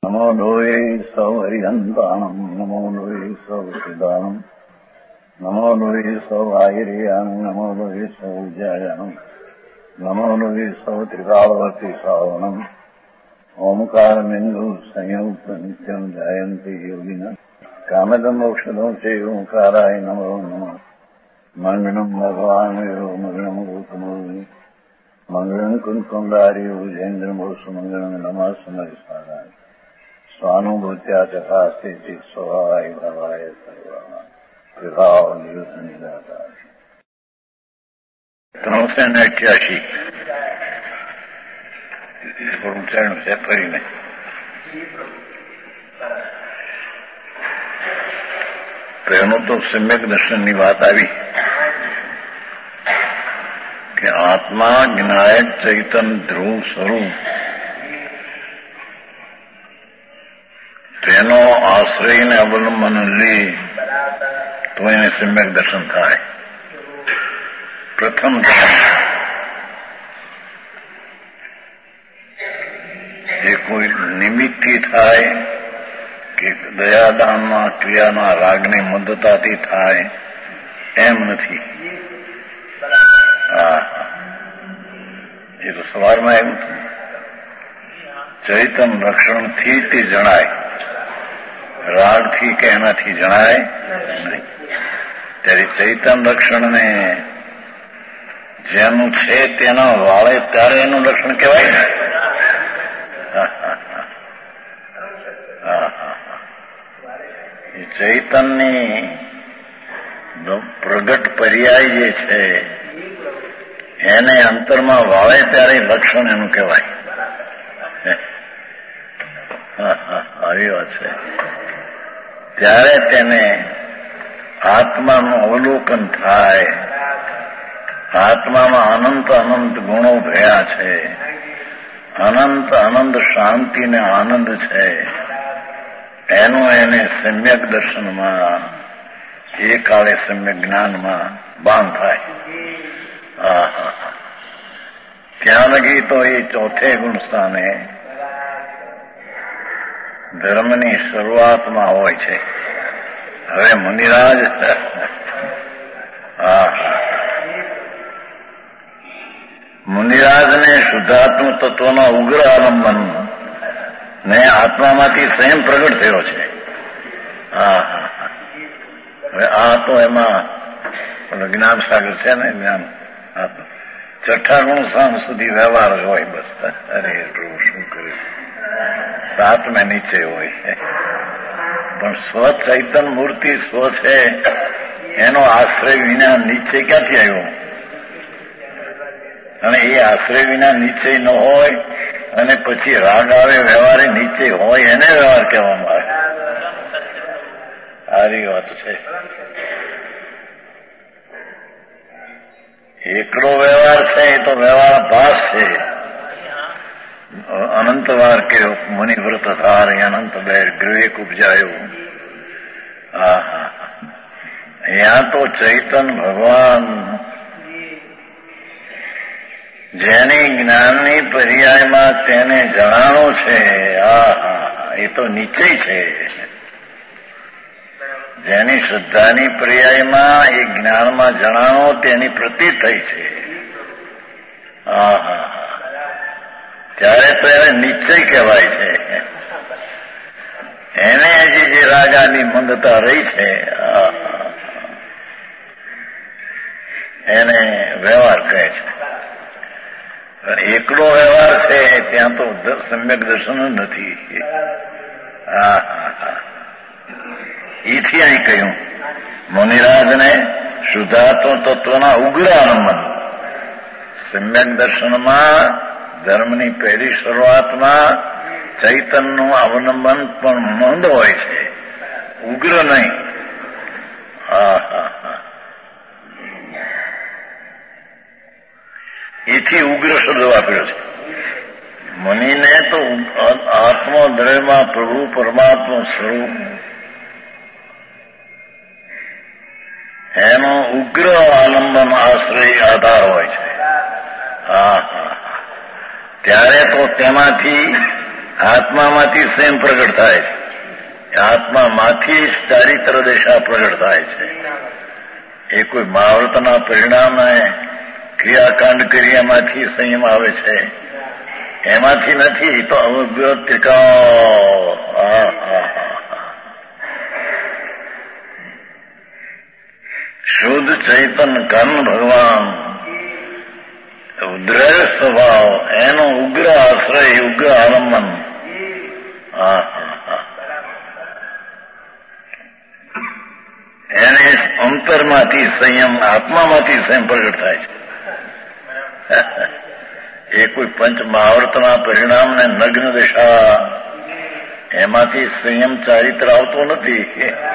નમો લોહે સૌ હરિહંતાણમ નમો લોહે સૌ સિદાનમ નમો લોહે સૌ આયર્યાણમ નમો લોહે સૌ જયાણમ નમો લોહે સૌ ત્રિકાળવતી શ્રાવણમ ઓમકારમિંદુ સંયુક્ત નિત્યમ જાયંતિ યોગિના કામદમ ઔષધો છે ઓંકારાય નમો નમઃ મંગળમ ભગવાન વિરો મંગળમ ગૌતમોની મંગળમ કુંકુંડાર્યો જૈન્દ્રમો સુમંગળમ નમઃ સમરિસારાય સ્વાનુભૂત્યા ચકાસ્તે સ્વભાવાય ભવાય સર્વા વિભાવ નિયુત નિરાકાર 388 થોડું ચેણું છે ફરીને પહેલું તો સમ્યક દર્શનની વાત આવી કે આત્મા જ્ઞાયક ચૈતન ધ્રુવ સ્વરૂપ તેનો આશ્રયને અવલંબન લે તો એને સમ્યક દર્શન થાય. પ્રથમ એ કોઈ નિમિત્તથી થાય કે દયાદાનમાં ક્રિયાના રાગની મદદતાથી થાય એમ નથી. એ તો સવારમાં એવું ચૈતન રક્ષણથી તે જણાય, રાગથી કે એનાથી જણાય નહીં. ત્યારે ચૈતન રક્ષણને જેનું છે તેના વાળે ત્યારે એનું રક્ષણ કહેવાય ને. એ ચૈતનની પ્રગટ પર્યાય જે છે એને અંતરમાં વાળે ત્યારે લક્ષણ એનું કહેવાય. આવી વાત છે. ત્યારે તેને આત્માનું અવલોકન થાય. આત્મામાં અનંત અનંત ગુણો ભર્યા છે, અનંત અનંત શાંતિ ને આનંદ છે. એનું એને સમ્યક દર્શનમાં એ કાળે સમ્યક જ્ઞાનમાં ભાન થાય. ત્યાં લગી તો એ ચોથે ગુણ સ્થાને ધર્મની શરૂઆતમાં હોય છે. હવે મુનિરાજ મુનિરાજને શુદ્ધાત્મ તત્વનો ઉગ્ર આલંબન ને આત્મામાંથી સ્વયં પ્રગટ થયો છે. હવે આ તો એમાં જ્ઞાન સાગર છે ને, જ્ઞાન છઠ્ઠા ગુણ સ્થાન સુધી વ્યવહાર હોય બસ. અરે એટલું શું કર્યું, 7મે નીચે હોય. પણ સ્વ ચૈતન મૂર્તિ સ્વ છે એનો આશ્રય વિના નીચે ક્યાંથી આવ્યો? અને એ આશ્રય વિના નીચે ન હોય અને પછી રાગ આવે વ્યવહારે નીચે હોય એને વ્યવહાર કહેવામાં આવે. સારી વાત છે. એકલો વ્યવહાર છે એ તો વ્યવહાર ભાસ છે. અનંત વાર કર્યો મુનિવ્રત ધાર અનંત બેર ગૃહેક ઉપજાયો. અહીંયા તો ચૈતન ભગવાન જેની જ્ઞાનની પર્યાયમાં તેને જણાણો છે, એ તો નીચે છે. જેની શ્રદ્ધાની પર્યાયમાં એ જ્ઞાનમાં જણાણો તેની પ્રતીત થઈ છે. ત્યારે તો એને નિશ્ચય કહેવાય છે. એને હજી જે રાગાની મંદતા રહી છે એને વ્યવહાર કહે છે. એકલો વ્યવહાર છે ત્યાં તો સમ્યક દર્શન નથી. એથી અહીં કહ્યું મુનિરાજને શુદ્ધાત્મ તત્વના ઉગ્ર આલંબન. સમ્યક દર્શનમાં ધર્મની પહેલી શરૂઆતમાં ચૈતનનું અવલંબન પણ મંદ હોય છે, ઉગ્ર નહીં. એથી ઉગ્ર શબ્દ વાપર્યો છે. મુનિને તો આત્મદ્રયમાં પ્રભુ પરમાત્મા સ્વરૂપ એનો ઉગ્ર આલંબન આશ્રય આધાર હોય છે. ત્યારે તો તેમાંથી આત્મામાંથી સંયમ પ્રગટ થાય છે. આત્મામાંથી ચારિત્ર દશા પ્રગટ થાય છે. એ કોઈ મહાવૃતના પરિણામે ક્રિયાકાંડ કરી એમાંથી સંયમ આવે છે, એમાંથી નથી. તો અવગ્રતિકા શુદ્ધ ચૈતન કર્મ ભગવાન દ્રઢ સ્વભાવ, એનો ઉગ્ર આશ્રય, ઉગ્ર આલંબન. એને અંતરમાંથી સંયમ, આત્મામાંથી સંયમ પ્રગટ થાય છે. એ કોઈ પંચ મહાવર્તના પરિણામને નગ્ન દશા, એમાંથી સંયમ ચારિત્ર આવતો નથી.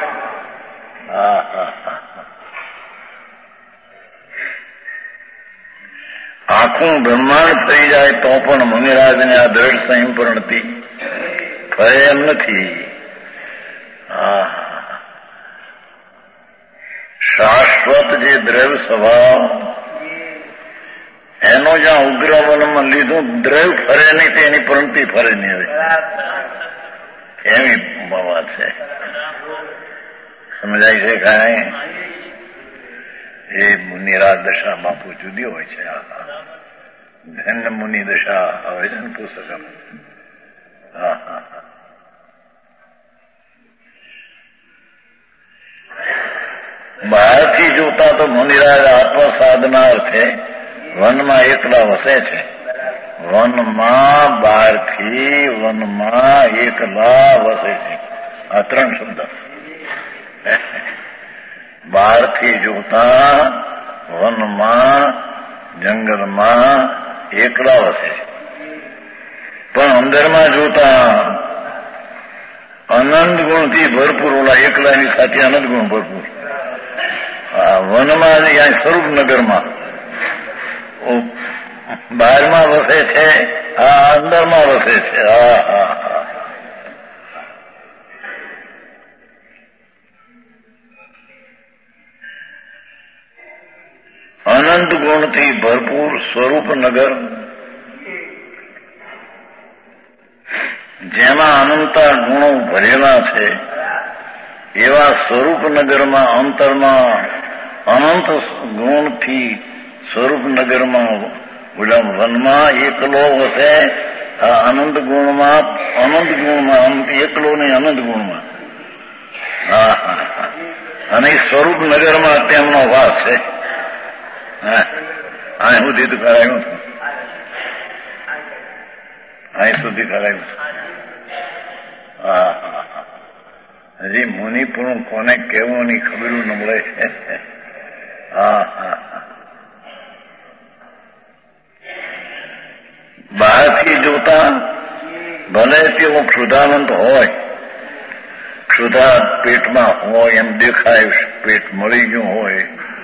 આખું બ્રહ્માંડ થઈ જાય તો પણ મુનિરાજને આ દ્રઢ સંયમ પર નથી ફરે એમ નથી. શાશ્વત જે દ્રવ્ય સ્વભાવ, એનો જ્યાં ઉગ્ર વનમાં લીધું, દ્રવ્ય ફરે નહીં તો એની પ્રણતિ ફરે નહીં. હવે એવી વાત છે. સમજાય છે કાંઈ? એ મુનિરાજ દશા બાપુ જુદી હોય છે. ધન્ય મુનિ દશા આવે છે ને પુસ્તક. બહારથી જોતા તો મુનિરાજ આત્મ સાધના અર્થે વનમાં એકલા વસે છે. વનમાં, બહારથી વનમાં એકલા વસે છે. આ ત્રણ શબ્દ. બહારથી જોતા વનમાં, જંગલમાં એકલા વસે છે. પણ અંદરમાં જોતા અનંત ગુણથી ભરપૂર, ઓલા એકલાની સાથે અનંત ગુણ ભરપૂર. વનમાં અહીંયા સ્વરૂપનગરમાં બહારમાં વસે છે, આ અંદરમાં વસે છે. અનંત ગુણથી ભરપૂર સ્વરૂપનગર, જેમાં અનંતા ગુણો ભરેલા છે, એવા સ્વરૂપનગરમાં અંતરમાં અનંત ગુણથી સ્વરૂપનગરમાં વનમાં એકલો વસે. આ અનંત ગુણમાં એકલો નહીં, અનંત ગુણમાં. અને સ્વરૂપનગરમાં તેમનો વાસ છે. અહીં સુધી તો કરાયું હતું, અહીં સુધી કરાયું. હજી મુનિપુરું કોને કેવું ની ખબર ન મળે. બહારથી જોતા ભલે તેવો ક્ષુધાવંત હોય, ક્ષુધા પેટમાં હોય એમ દેખાય, પેટ મળી ગયું હોય.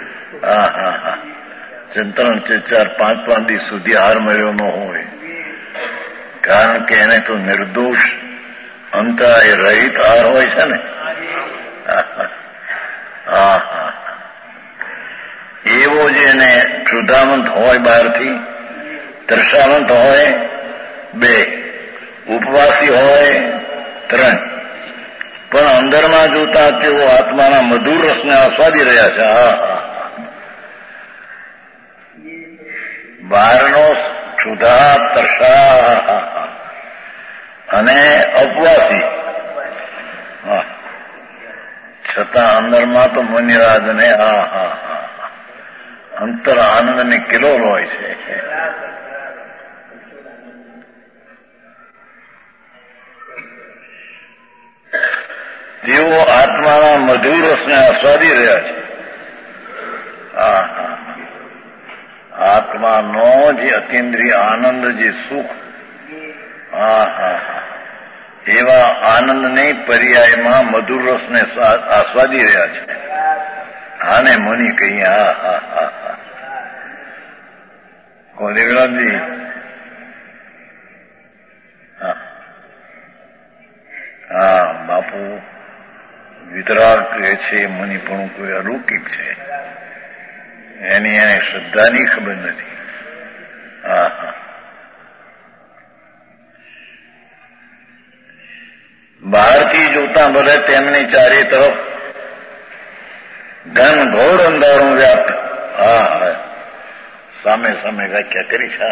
ત્રણ 4-5 દિવસ સુધી હાર મળ્યો ન હોય, કારણ કે એને તો નિર્દોષ અંતરાય રહિત હાર હોય છે ને. એવો જેને ક્ષુધાવંત હોય, બહારથી તરસાવંત હોય 2, ઉપવાસી હોય 3, પણ અંદરમાં જોતા તેઓ આત્માના મધુર રસને આસ્વાદી રહ્યા છે. બહારનો ક્ષુધા, તરસા અને અપવાસી, છતાં અંદરમાં તો મુનિરાજને અંતર આનંદની કિલોલ હોય છે. જેઓ આત્માના મધુર રસને આસ્વાદી રહ્યા છે. આત્માનો જે અતિન્દ્રિય આનંદ, જે સુખ, એવા આનંદને પર્યાયમાં મધુર રસને આસ્વાદી રહ્યા છે. આને મુનિ કહીએ. દેવરાજજી, બાપુ વિતરાગ કહે છે મુનિ પણ કોઈ અલૌકિક છે, એની એને શ્રદ્ધાની ખબર નથી. બહારથી જોતા ભલે તેમની ચારે તરફ ઘન ઘોર અંધારું વ્યાપ્ત. હા, સામે સામે વ્યાખ્યા કરી છે.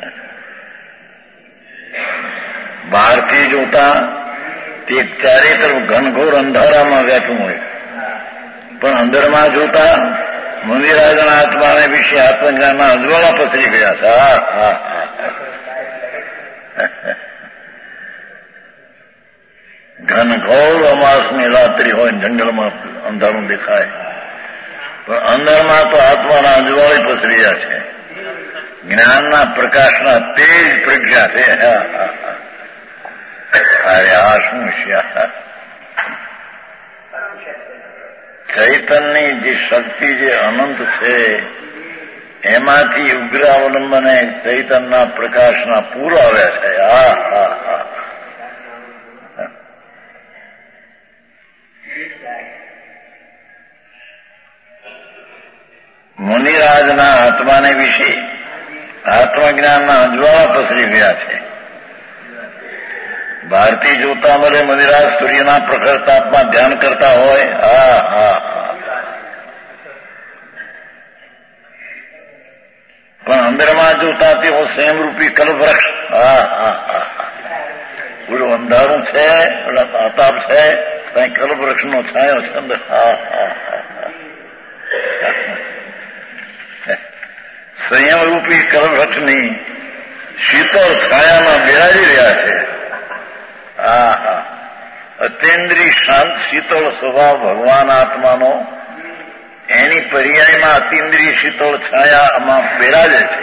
બહારથી જોતા તે ચારે તરફ ઘનઘોર અંધારામાં વ્યાપું હોય, પણ અંદરમાં જોતા મુનિરાજના આત્માને વિશે આત્મજ્ઞાનના અજવાળા પસરી ગયા છે. ઘનઘોર અમાસની રાત્રિ હોય, જંગલમાં અંધારું દેખાય, પણ અંદરમાં તો આત્માના અજવાળે પસર્યા છે. જ્ઞાનના પ્રકાશના તેજ પ્રજ્ઞા છે. અરે આ શું છે? ચૈતનની જે શક્તિ જે અનંત છે એમાંથી ઉગ્ર અવલંબને ચૈતનના પ્રકાશના પૂર આવ્યા છે. મુનિરાજના આત્માને વિશે આત્મજ્ઞાનના અજવાળા પસરી ગયા છે. બહારથી જોતા મળે મુનિરાજ સૂર્યના પ્રખર તાપમાં ધ્યાન કરતા હોય. પણ અંદરમાં જોતા તેઓ સેમરૂપી કલ્પવૃક્ષ. પૂરું અંધારું છે, તાપ છે, ત્યાં કલ્પવૃક્ષનો છાયો છે અંદર. સંયમરૂપી કલ્પવૃક્ષની શીતળ છાયામાં બિરાજી રહ્યા છે. અતેન્દ્રિય શાંત શીતળ સ્વભાવ ભગવાન આત્માનો એની પર્યાયમાં અતિન્દ્રિય શીતળ છાયા આમાં બિરાજે છે.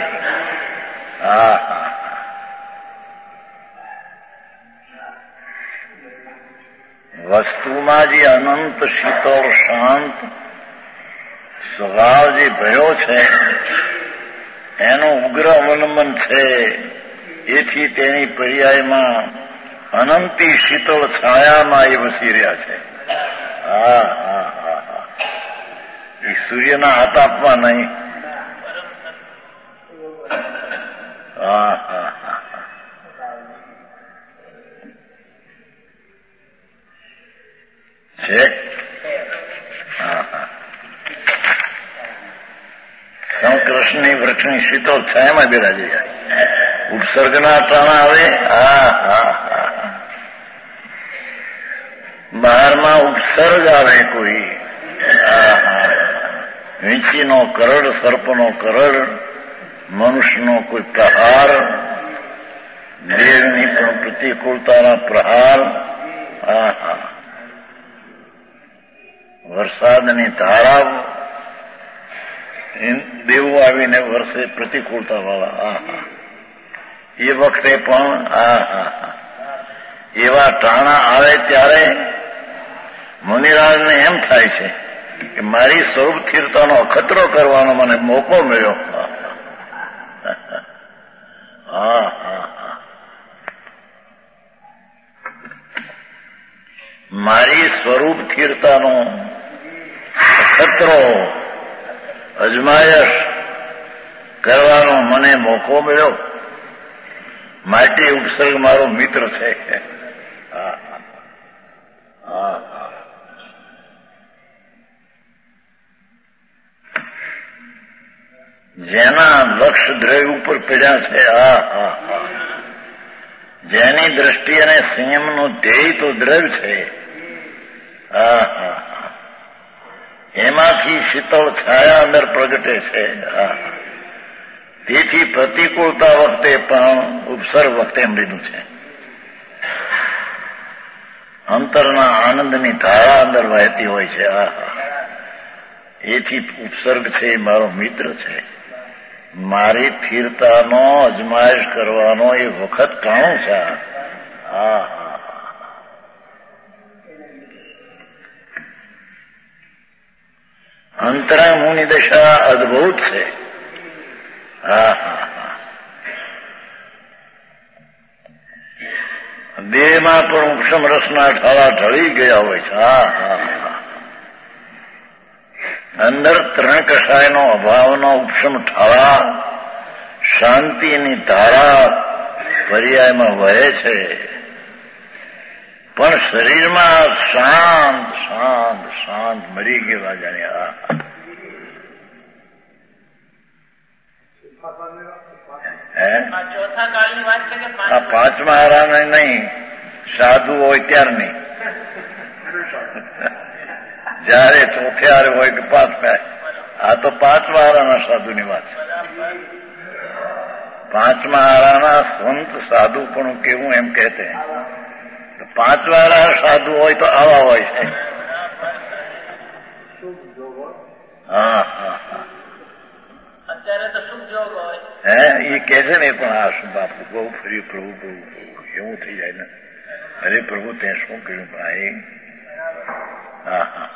વસ્તુમાં જે અનંત શીતળ શાંત સ્વભાવ જે ભયો છે એનું ઉગ્ર અવલંબન છે. એથી તેની પર્યાયમાં અનંતી શીતળ છાયામાં એ વસી રહ્યા છે. એ સૂર્યના આતાપમાં નહીં. છે કૃષ્ણની વૃક્ષની શીતળ છાયામાં બિરાજી જાય. ઉપસર્ગના ટાણા આવે. બહારમાં ઉપસર્ગ આવે કોઈ. વીંછીનો કરડ, સર્પનો કરડ, મનુષ્યનો કોઈ પ્રહાર, દેવની પણ પ્રતિકૂળતાના પ્રહાર, વરસાદની ધારા, દેવો આવીને વરસે પ્રતિકૂળતા વાળા. એ વખતે પણ એવા ટાણા આવે ત્યારે મુનિરાજને એમ થાય છે કે મારી સ્વરૂપ સ્થિરતાનો અખતરો કરવાનો મને મોકો મળ્યો. મારી સ્વરૂપ સ્થિરતાનો અખતરો અજમાયશ કરવાનો મને મોકો મળ્યો. માટે ઉપસર્ગ મારો મિત્ર છે. જેના લક્ષ દ્રવ્ય ઉપર પડ્યા છે, જેની દ્રષ્ટિ અને સંયમનું ધ્યેય તો દ્રવ્ય છે, એમાંથી શીતળ છાયા અંદર પ્રગટે છે. તેથી પ્રતિકૂળતા વખતે પણ ઉપસર્ગ વખતે એમ લીધું છે. અંતરના આનંદની ધારા અંદર વહેતી હોય છે. એથી ઉપસર્ગ છે એ મારો મિત્ર છે. મારી સ્થિરતાનો અજમાયશ કરવાનો એ વખત ટાણું છે. અંતરાંગ મુની દશા અદભુત છે. દેહમાં પણ ઉપશમ રસના ઠાળા ઢળી ગયા હોય છે. અંદર ત્રણ કષાયનો અભાવનો ઉપશમ ઠાળા શાંતિની ધારા પર્યાયમાં વહે છે. પણ શરીરમાં શાંત શાંત શાંત મરી ગયેલા જાણ્યા. ચોથા કાળની વાત છે કે આ પાંચમા હારાને નહીં, સાધુ હોય ત્યારની. જયારે ચોથે હારે હોય કે પાંચમા, આ તો પાંચમા હારાના સાધુની વાત છે. પાંચમા હારાના સંત સાધુ પણ કેવું એમ કહેતે. પાંચમા હારા સાધુ હોય તો આવા હોય છે. હા હા હા. અત્યારે તો શુભ જોગ હોય. એ કે છે ને પણ આ શું બાપુ બહુ ફરી પ્રભુ પ્રભુ એવું થઈ જાય ને. અરે પ્રભુ તે શું કર્યું ભાઈ? હા હા.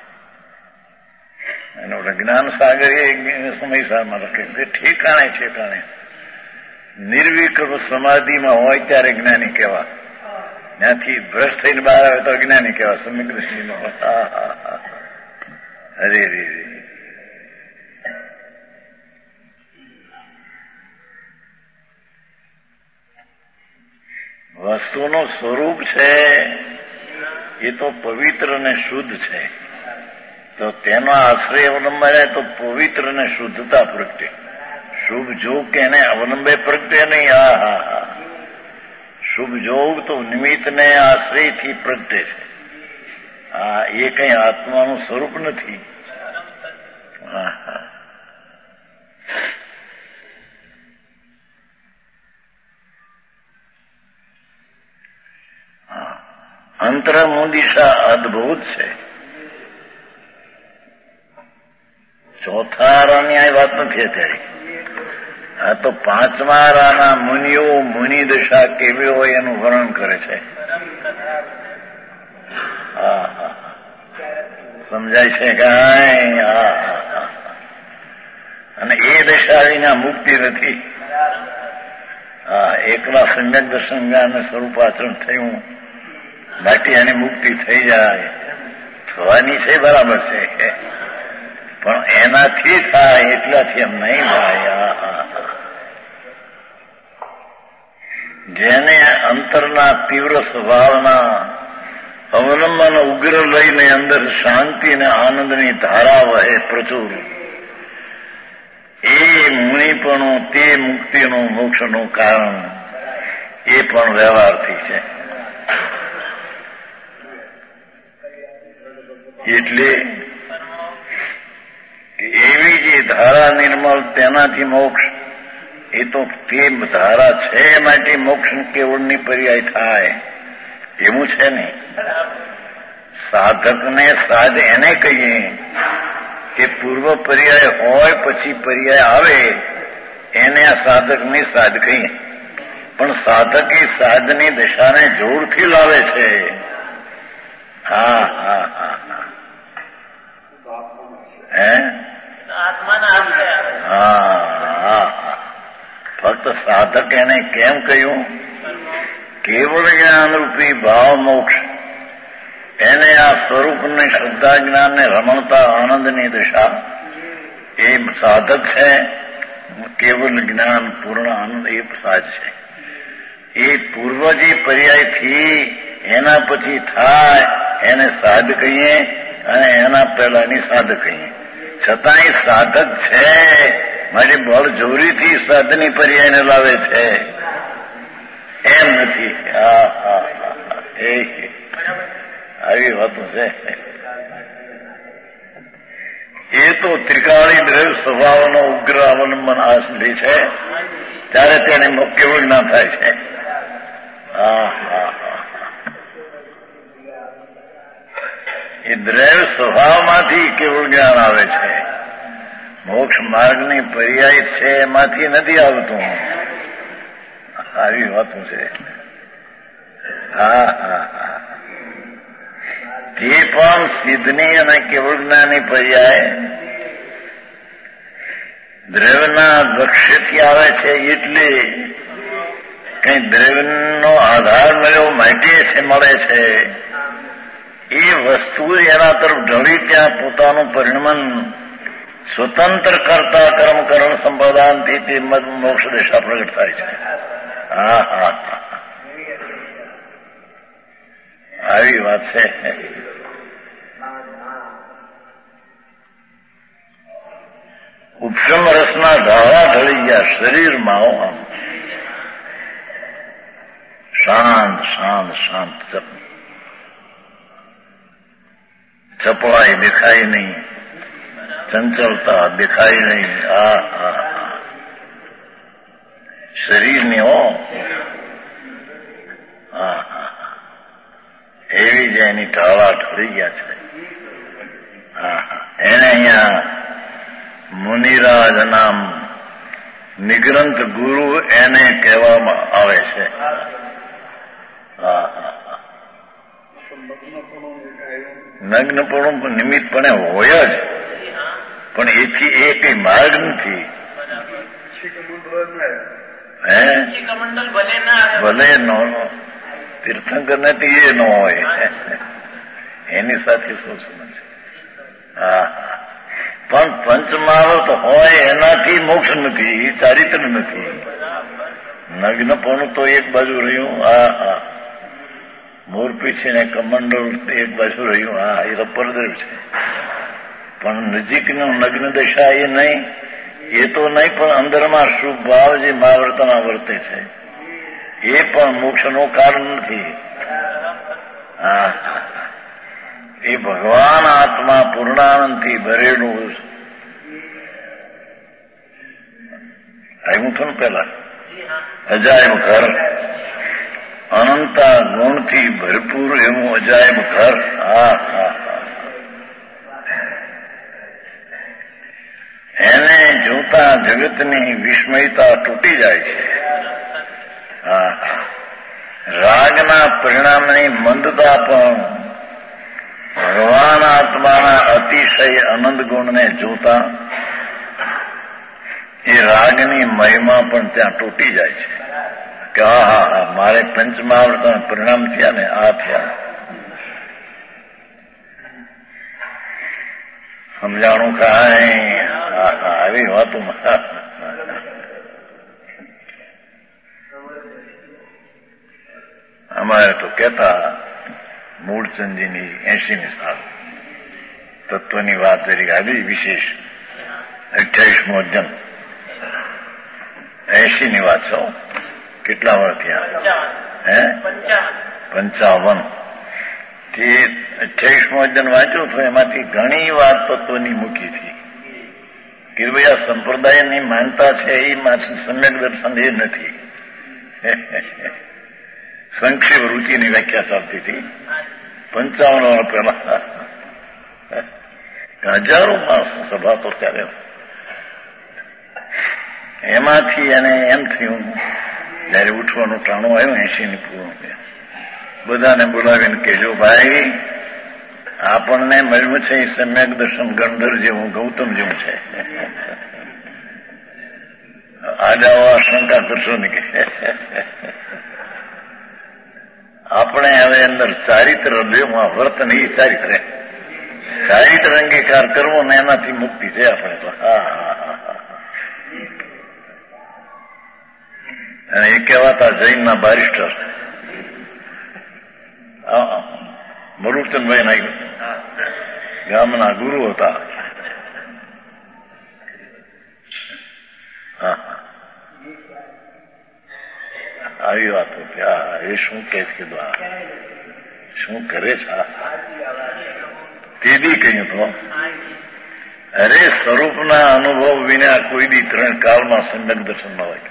એનો જ્ઞાન સાગર એ સમયસારમાં લખે છે. ઠેકાણે ઠેકાણે નિર્વિકલ્પ સમાધિમાં હોય ત્યારે જ્ઞાની કહેવા. ત્યાંથી ભ્રષ્ટ થઈને બહાર આવે તો અજ્ઞાની કહેવા. સમ્યક દ્રષ્ટિનો. હા હા હા. અરે રે રે. વસ્તુનું સ્વરૂપ છે એ તો પવિત્ર ને શુદ્ધ છે. તો તેનો આશ્રય અવલંબાય તો પવિત્ર ને શુદ્ધતા પ્રગટે. શુભ જોગ કે એને અવલંબે પ્રગટે નહીં. હા હા હા. શુભ જોગ તો નિમિત્ત ને આશ્રયથી પ્રગટે છે. હા, એ કઈ આત્માનું સ્વરૂપ નથી. હા હા. અંતરમુદિશા અદભુત છે. ચોથા હારાની આ વાત નથી અત્યારે. આ તો પાંચમા હારાના મુનિઓ મુનિ દશા કેવી હોય એનું વર્ણન કરે છે. હા હા. સમજાય છે કાંઈ? હા હા. અને એ દશા વિના મુક્તિ નથી. હા, એકલા સમ્યક દર્શન જ્ઞાન સ્વરૂપ આચરણ થયું બાકી એની મુક્તિ થઈ જાય. થવાની છે બરાબર છે, પણ એનાથી થાય એટલાથી એમ નહીં થાય. જેને અંતરના તીવ્ર સ્વભાવના અવલંબન ઉગ્ર લઈને અંદર શાંતિ અને આનંદની ધારા વહે પ્રચુર, એ મુનિપણું તે મુક્તિનું મોક્ષનું કારણ એ પણ વ્યવહારથી છે. એટલે એવી જે ધારા નિર્મળ તેનાથી મોક્ષ, એ તો તે ધારા છે માટે મોક્ષ કેવળની પર્યાય થાય એવું છે ને. સાધકને સાધ એને કહીએ કે પૂર્વ પર્યાય હોય પછી પર્યાય આવે એને આ સાધકની સાધ કહીએ. પણ સાધક એ સાધની દશાને જોરથી લાવે છે. હા હા હા હા. હા, ફક્ત સાધક એને કેમ કહ્યું? કેવળ જ્ઞાનરૂપી ભાવ મોક્ષ એને આ સ્વરૂપની શ્રદ્ધા જ્ઞાનને રમણતા આનંદની દશા એ સાધક છે. કેવલ જ્ઞાન પૂર્ણ આનંદ એ સાધ છે. એ પૂર્વ જે પર્યાયથી એના પછી થાય એને સાધ કહીએ અને એના પહેલાની સાધ કહીએ. છતાંય સાધક છે મારી બળ જોરીથી સાધની પર્યાયને લાવે છે એમ નથી. હા હા હા. એ આવી વાતો છે. એ તો ત્રિકાળી દ્રવ્ય સ્વભાવનો ઉગ્ર અવલંબન આસંભી છે ત્યારે તેને કેવળ ના થાય છે. હા હા હા. એ દ્રવ્ય સ્વભાવમાંથી કેવળ જ્ઞાન આવે છે. મોક્ષ માર્ગની પર્યાય છે એમાંથી નથી આવતું. આવી વાતો છે. હા હા હા. તે પણ સિદ્ધની અને કેવળ જ્ઞાની પર્યાય દ્રવ્યના લક્ષ્યથી આવે છે. એટલે કઈ દ્રવ્યનો આધાર મળ્યો માટે છે મળે છે. એ વસ્તુ એના તરફ ઢળી ત્યાં પોતાનું પરિણમન સ્વતંત્ર કરતા કર્મકરણ સંપ્રદાનથી તે મોક્ષ દશા પ્રગટ થાય છે. હા હા આવી વાત છે. ઉપશમ રસના ધારા ઢળી ગયા શરીરમાં. આમ શાંત શાંત શાંત. ચપળાઈ દેખાય નહીં, ચંચલતા દેખાય નહીં. શરીરની એવી જ એની ઢાળા ઢળી ગયા છે. એને અહીંયા મુનિરાજ નામ નિગ્રંથ ગુરુ એને કહેવામાં આવે છે. નગ્નપણું નિમિત્તપણે હોય જ, પણ એથી એ કઈ માર્ગ નથી. ભલે નો તીર્થંકર નથી એ ન હોય, એની સાથે શું સમજ? પણ પંચમહાવત હોય એનાથી મોક્ષ નથી, ચારિત્ર નથી. નગ્નપણું તો એક બાજુ રહ્યું, મોરપીછી ને કમંડળ એક બાજુ રહ્યું, એ તો પરદર છે. પણ નજીકનું નગ્ન દશા એ નહીં, એ તો નહીં, પણ અંદરમાં શુભ ભાવ જે મહાવર્તમાં વર્તે છે એ પણ મોક્ષનું કારણ નથી. એ ભગવાન આત્મા પૂર્ણાનંદથી ભરેલું આવ્યું હતું ને પેલા અજાયબ ઘર, અનંતા ગુણથી ભરપૂર એવું અજાયબ ઘર. એને જોતા જગતની વિસ્મયતા તૂટી જાય છે. રાગના પરિણામની મંદતા પણ ભગવાન આત્માના અતિશય આનંદ ગુણને જોતા એ રાગની મહિમા પણ ત્યાં તૂટી જાય છે કે મારે પંચમહાવર્તના પરિણામ થયા ને આ થયા. સમજાણું કાંઈ આવી વાતો અમારે તો કહેતા મૂળચંદજીની 80મી સાલ તત્વની વાત તરીકે આવી વિશેષ 28મો જન્મ 80ની વાત છો. કેટલા વર્ષ થયા? 55. તે 28મો જન્મ વાંચ્યો તો એમાંથી ઘણી વાત તત્વની મૂકી હતી કે ભાઈ આ સંપ્રદાયની માનતા છે એ સમ્યક દર્શન એ નથી. સંક્ષેપ રૂચિની વ્યાખ્યા ચાલતી હતી 55 વર્ષ પહેલા. હજારો માણસ સભા તો ત્યારે એમાંથી એને એમ થયું જયારે ઉઠવાનું ટાણું આવ્યું 80ની પૂર્ણ બધાને બોલાવીને કહેજો ભાઈ આપણને મળ્યું છે એ સમ્યક દર્શન ગણધર જેવું ગૌતમ જેવું છે. આડાવા શંકા કરશો ને કે આપણે હવે અંદર ચારિત્ર દેવમાં વર્તન એ ચારિત્ર અંગીકાર કરવો ને એનાથી મુક્તિ છે આપણે તો. અને એ કહેવાતા જૈનના બારિસ્ટર મરુચંદભાઈ ગામના ગુરુ હતા. આવી વાત હતી. એ શું કે છે શું કરે છે તેદી કહ્યું તો અરે સ્વરૂપના અનુભવ વિના કોઈ દી 3 કાળમાં સમ્યક દર્શન ન હોય.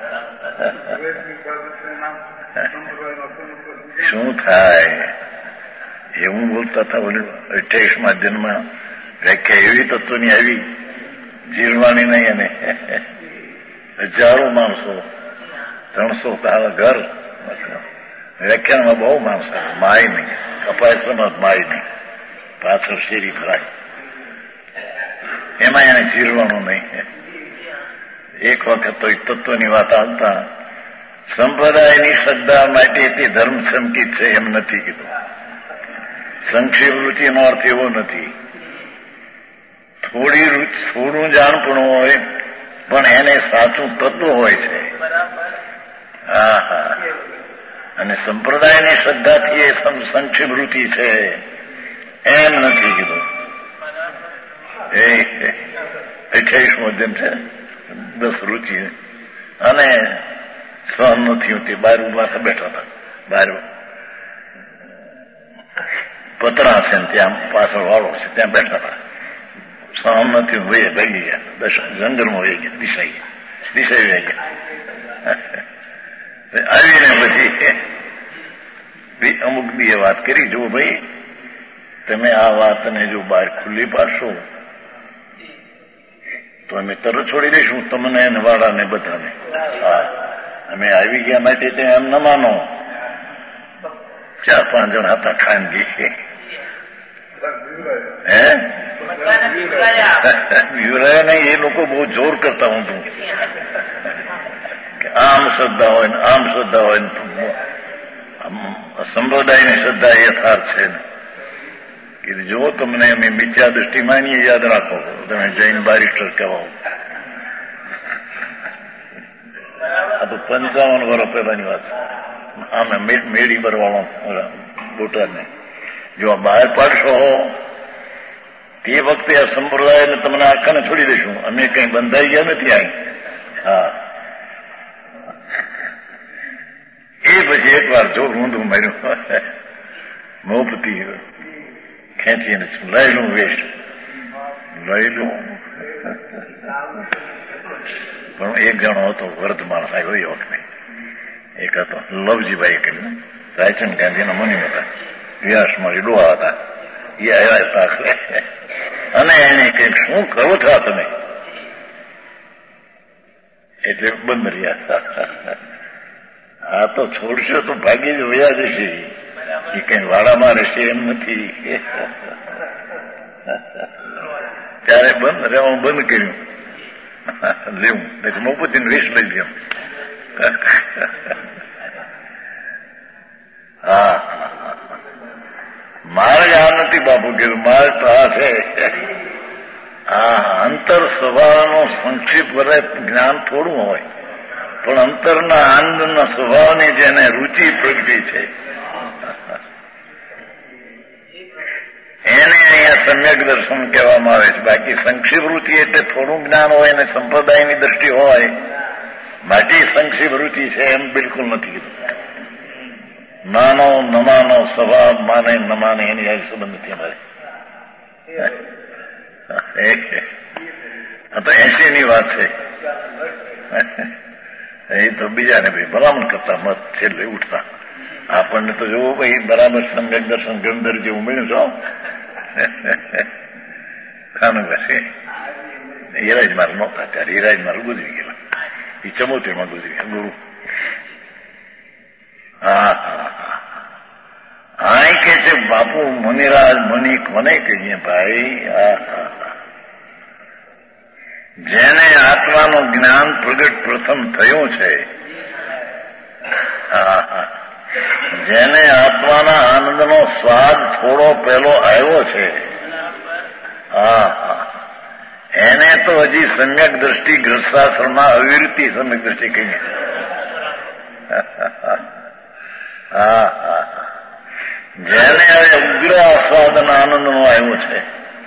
શું થાય એવું બોલતા હતા. 28મા જન્મમાં વ્યાખ્યા એવી તત્વની આવી જીરવાની નહીં. અને હજારો માણસો 300 તારા ઘર વ્યાખ્યાનમાં બહુ માણસો માય નહીં, કપાસમાં માય નહીં, પાછળ શેરી ભરાય એમાં એને જીરવાનું નહીં. એક વખત તો એક તત્વની વાત આવતા સંપ્રદાયની શ્રદ્ધા માટે તે ધર્મ સંકિત છે એમ નથી કીધું. સંક્ષેપ રૂચિનો અર્થ એવો નથી. થોડું જાણપણું હોય પણ એને સાચું તત્વ હોય છે. અને સંપ્રદાયની શ્રદ્ધાથી એ સંક્ષિપ્ત છે એમ નથી કીધું. એ 28 અધ્યયન છે, 10 રુચિ અને સહન નથી હોતી. બહાર ઉભા બેઠા હતા, બહાર પતરા છે ત્યાં પાછળ વાળો છે ત્યાં બેઠા હતા. સહન નથી ભાગી ગયા, જંગલમાં વહી ગયા, દિશાઈ વહી ગયા. આવીને પછી અમુક બી વાત કરી, જો ભાઈ તમે આ વાતને જો બહાર ખુલ્લી પાડશો તો અમે તરત છોડી દઈશું તમને અને વાળાને બધાને. હા, અમે આવી ગયા માટે એમ ન માનો. 4-5 જણ હતા ખાનગી. હે વિવરાય નહીં, એ લોકો બહુ જોર કરતા હું આમ શ્રદ્ધા હોય ને આમ શ્રદ્ધા હોય ને સંપ્રદાયની શ્રદ્ધા યથાર્થ છે ને કે જો તમને અમે મિથ્યા દૃષ્ટિ માનીએ, યાદ રાખો તમે જૈન બારિસ્ટર કહેવાઓ. આ તો 55 વર્ષ પહેલાની વાત છે. આમે મેળી ભરવાળો બોટાદને જો બહાર પાડશો તે વખતે આ સંપ્રદાયને તમને આખાને છોડી દઈશું. અમે કઈ બંધાઈ ગયા નથી અહીં. હા, એ પછી એકવાર જોર ઊંધું માર્યું, મોપતી ખેંચીને લઈ લઉં વેશ લઈ લઉં. પણ એક જણો હતો વર્ધ માણસ આવ્યો એ વખતે, એક હતો લવજીભાઈ કરીને રાયચંદ ગાંધીના મુનિમ હતા, વ્યાસમાળી ડોહા હતા. એ આવ્યા હતા અને એને કંઈક શું કરો છો તમે, એટલે બંધ રહ્યા. આ તો છોડશો તો ભાગી જ વયા જશે, એ કઈ વાડામાં રહેશે એમ નથી. ત્યારે બંધ રહેવાનું બંધ કર્યું, લેવું મોપતિને વેશ લઈ ગયો. હા, માર્ગ આ નથી બાપુ કીધું, માર્ગ તો આ છે. આ અંતર સ્વભાવનો સંક્ષિપ્ત વડે જ્ઞાન થોડું હોય, પણ અંતરના આનંદના સ્વભાવની જેને રુચિ પ્રગટી છે એને અહીંયા સમ્યક દર્શન કહેવામાં આવે છે. બાકી સંક્ષિપ્ત રુચિ એટલે થોડું જ્ઞાન હોય ને સંપ્રદાયની દ્રષ્ટિ હોય, બાકી સંક્ષિપ્ત રુચિ છે એમ બિલકુલ નથી કીધું. માનો ન માનો, સ્વભાવ માને ન માને એની આ સંબંધ નથી અમારે. આ તો 80 ની વાત છે. એ તો બીજાને ભાઈ ભલામણ કરતા મત છેલ્લે ઉઠતા. આપણને તો જોવું ભાઈ બરાબર સમ્યક દર્શન ગંધર જેવું મળ્યું છો. ખાનુભાઈ હિરાજ માર નહોતા ત્યારે, હિરાજ માર ગુજરી ગયેલા, એ 74 ગુજરી ગયા ગુરુ. હા હા, કે છે બાપુ મુનિરાજ મુનિ કોને કહીએ ભાઈ? જેને આત્માનું જ્ઞાન પ્રગટ પ્રથમ થયું છે, જેને આત્માના આનંદનો સ્વાદ થોડો પહેલો આવ્યો છે, એને તો હજી સમ્યક દ્રષ્ટિ ગૃહસ્થાશ્રમમાં અવિરતિ સમ્યક દ્રષ્ટિ કહીએ. જેને હવે ઉગ્ર આસ્વાદના આનંદનો આવ્યો છે,